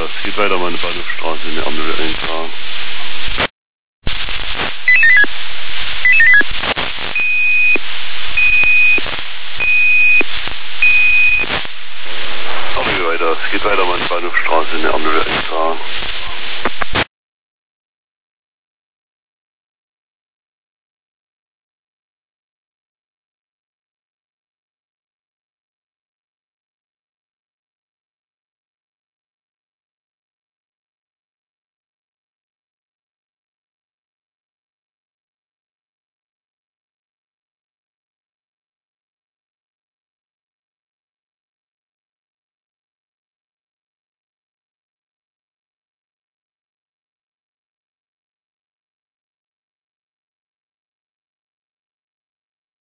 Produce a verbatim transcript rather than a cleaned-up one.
weiter. Es geht weiter, meine Bahnhofstraße in der Ampel eintragen. Sorry, weiter. Es geht weiter, meine Bahnhofstraße in der Ampel eintragen.